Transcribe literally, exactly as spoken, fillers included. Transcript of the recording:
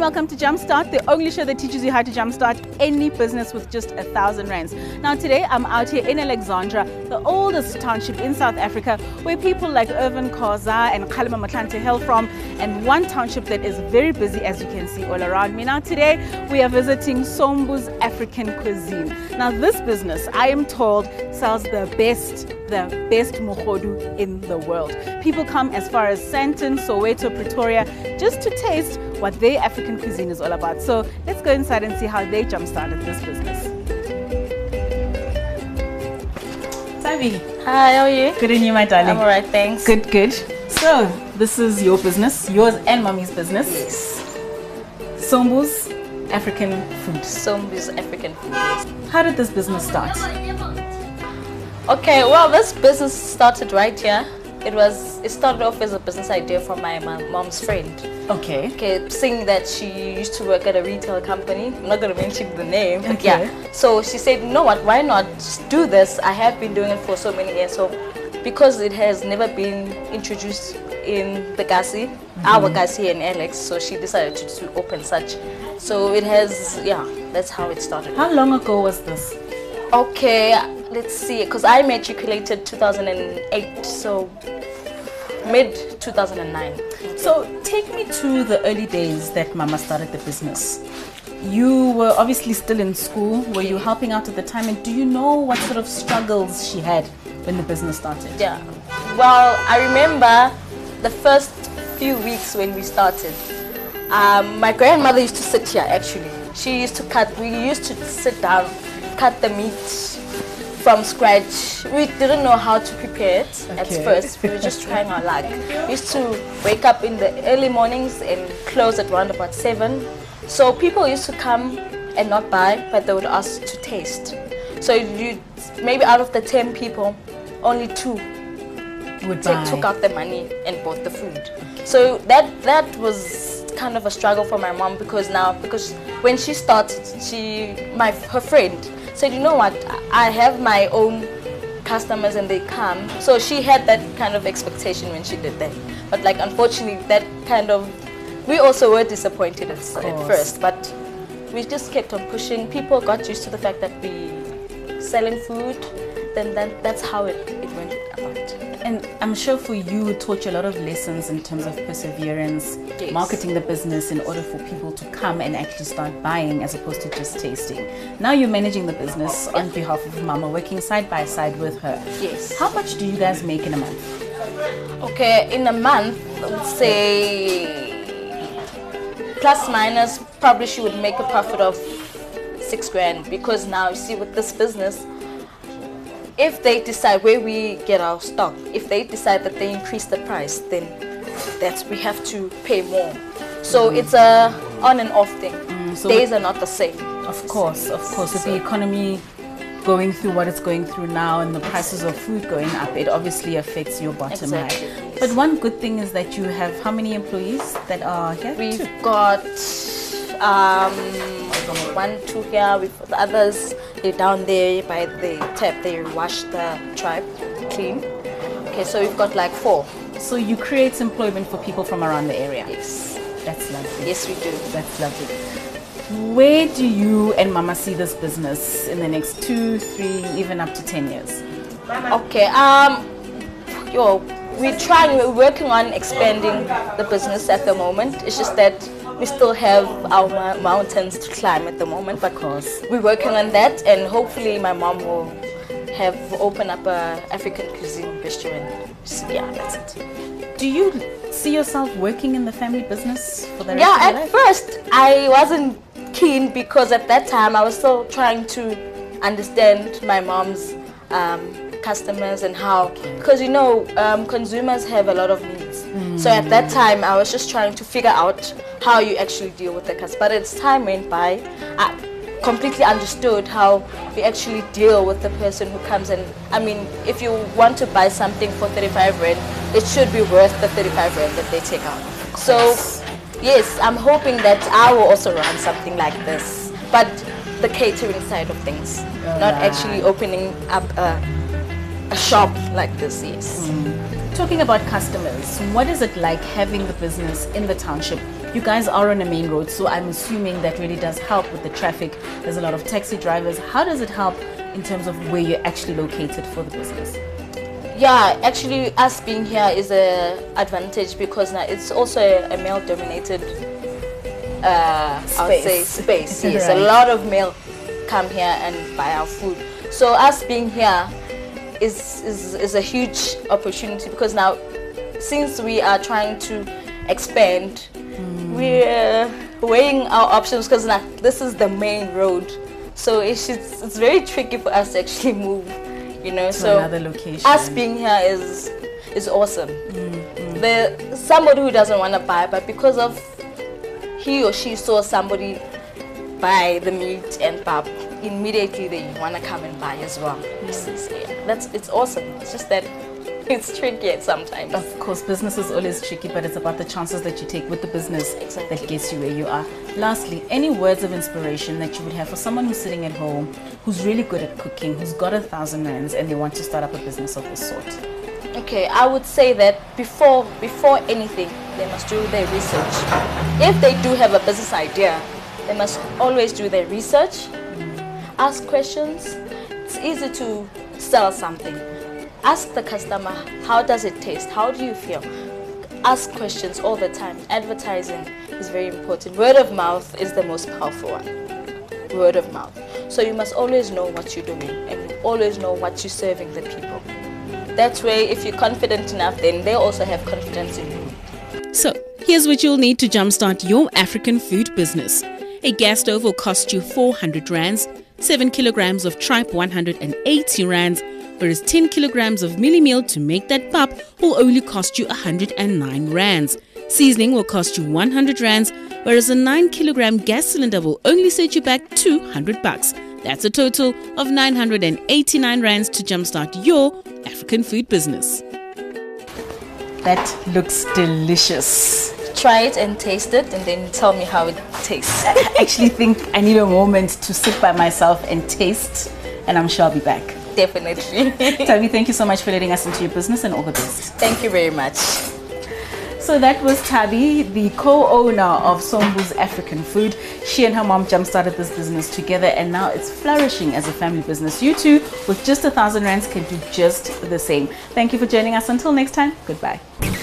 welcome to Jumpstart, the only show that teaches you how to jumpstart any business with just a thousand rands. Now today I'm out here in Alexandra, the oldest township in South Africa, where people like Irvin Khoza and Kgalema Motlanthe hail from, and one township that is very busy, as you can see all around me. Now today we are visiting Sombu's African Cuisine. Now this business, I am told, sells the best, the best mogodu in the world. People come as far as Sandton, Soweto, Pretoria, just to taste what their African cuisine is all about. So let's go inside and see how they jump-started this business. Sabi. Hi, how are you? Good and you, my darling? I'm alright, thanks. Good, good. So this is your business, yours and mommy's business. Yes. Sombu's African food. Sombu's African food, yes. How did this business start? Okay, well, this business started right here. It was, it started off as a business idea from my mom, mom's friend. Okay. Okay, seeing that she used to work at a retail company. I'm not going to mention the name, but okay. yeah. So she said, you know what, why not just do this? I have been doing it for so many years. So because it has never been introduced in the Gasi, mm-hmm. our Gasi and Alex, so she decided to, to open such. So it has, yeah, that's how it started. How long ago was this? Okay, let's see, because I matriculated two thousand eight, so mid two thousand nine. So take me to the early days that Mama started the business. You were obviously still in school. Were you helping out at the time? And do you know what sort of struggles she had when the business started? Yeah, well, I remember the first few weeks when we started. Um, my grandmother used to sit here actually. She used to cut, we used to sit down, cut the meat from scratch. We didn't know how to prepare it okay. at first. We were just trying our luck. We used to wake up in the early mornings and close at around about seven. So people used to come and not buy, but they would ask to taste. So you, maybe out of the ten people, only two would buy. took out the money and bought the food. Okay. So that that was kind of a struggle for my mom, because now, because when she started, she, my her friend said, you know what, I have my own customers and they come. So she had that kind of expectation when she did that. But like, unfortunately, that kind of, we also were disappointed at, at first, but we just kept on pushing. People got used to the fact that we selling food, then that, that's how it, it went about. And I'm sure for you, it taught you a lot of lessons in terms of perseverance, yes. marketing the business in order for people to come and actually start buying as opposed to just tasting. Now you're managing the business on behalf of Mama, working side by side with her. Yes. How much do you guys make in a month? Okay, in a month, I would say plus minus, probably she would make a profit of six grand, because now you see with this business, if they decide where we get our stock, if they decide that they increase the price, then that's, we have to pay more. So mm. it's a on and off thing. Mm, so days are not the same. Of course, of course. With the economy going through what it's going through now and the prices of food going up, it obviously affects your bottom line. Exactly, yes. But one good thing is that you have how many employees that are here? We've two. got um, one, two here. With the others, they're down there by the tap. They wash the tribe clean. Okay, so we've got like four. So you create employment for people from around the area? Yes. That's lovely. Yes, we do. That's lovely. Where do you and Mama see this business in the next two, three, even up to ten years? Okay. Um, yo, we're trying. We're working on expanding the business at the moment. It's just that we still have our mountains to climb at the moment, but of course we're working on that, and hopefully my mom will have open up a African cuisine restaurant. So yeah, that's it. Do you see yourself working in the family business for the rest yeah, of your at life? first I wasn't keen, because at that time I was still trying to understand my mom's um, customers and how, because you know um, consumers have a lot of needs. Mm. So at that time I was just trying to figure out how you actually deal with the customer. But as time went by, I completely understood how we actually deal with the person who comes in. I mean, if you want to buy something for thirty-five rand, it should be worth the thirty-five rand that they take out. So yes, I'm hoping that I will also run something like this, but the catering side of things, oh, not right. actually opening up a, a shop like this, yes. Mm. Talking about customers, what is it like having the business in the township You guys are on a main road, so I'm assuming that really does help with the traffic. There's a lot of taxi drivers. How does it help in terms of where you're actually located for the business? Yeah, actually us being here is a advantage because now it's also a, a male-dominated uh, I would say space. Yes, right. A lot of male come here and buy our food. So us being here is, is, is a huge opportunity because now since we are trying to expand, mm. we're weighing our options because now this is the main road. So it's, it's, it's very tricky for us to actually move. You know, to so another location. Us being here is is awesome. Mm, mm. The somebody who doesn't want to buy, but because of he or she saw somebody buy the meat and pap, immediately they want to come and buy as well. Mm. Yeah, that's it's awesome. It's just that it's tricky sometimes. Of course, business is always tricky, but it's about the chances that you take with the business exactly. that gets you where you are. Lastly, any words of inspiration that you would have for someone who's sitting at home, who's really good at cooking, who's got a thousand rands, and they want to start up a business of this sort? Okay, I would say that before before anything, they must do their research. If they do have a business idea, they must always do their research, ask questions. It's easy to sell something. Ask the customer, how does it taste? How do you feel? Ask questions all the time. Advertising is very important. Word of mouth is the most powerful one. Word of mouth. So you must always know what you're doing and always know what you're serving the people. That way, if you're confident enough, then they also have confidence in you. So, here's what you'll need to jumpstart your African food business. A gas stove will cost you four hundred rands, seven kilograms of tripe one hundred eighty rands, whereas ten kilograms of milli meal to make that pap will only cost you one hundred nine rands. Seasoning will cost you one hundred rands, whereas a nine kilogram gas cylinder will only set you back two hundred bucks. That's a total of nine hundred eighty-nine rands to jumpstart your African food business. That looks delicious. Try it and taste it and then tell me how it tastes. I actually think I need a moment to sit by myself and taste, and I'm sure I'll be back. Definitely. Tabi, thank you so much for letting us into your business and all the best. Thank you very much. So that was Tabi, the co-owner of Sombu's African Food. She and her mom jump-started this business together and now it's flourishing as a family business. You too, with just a thousand rands, can do just the same. Thank you for joining us. Until next time, goodbye.